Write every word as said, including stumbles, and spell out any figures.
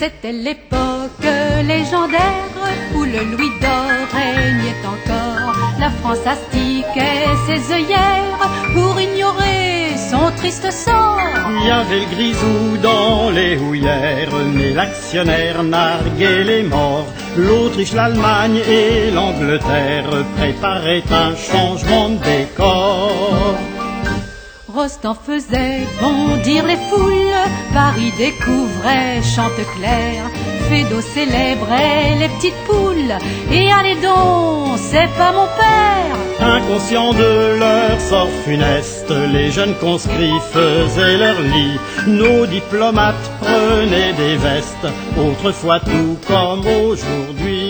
C'était l'époque légendaire où le louis d'or régnait encore. La France astiquait ses œillères pour ignorer son triste sort. Il y avait le grisou dans les houillères, mais l'actionnaire narguait les morts. L'Autriche, l'Allemagne et l'Angleterre préparaient un changement de décor. Rostand faisait bondir les foules, Paris découvrait Chanteclair, Feydeau célébrait les petites poules, et allez donc, c'est pas mon père. Inconscients de leur sort funeste, les jeunes conscrits faisaient leur lit. Nos diplomates prenaient des vestes, autrefois tout comme aujourd'hui.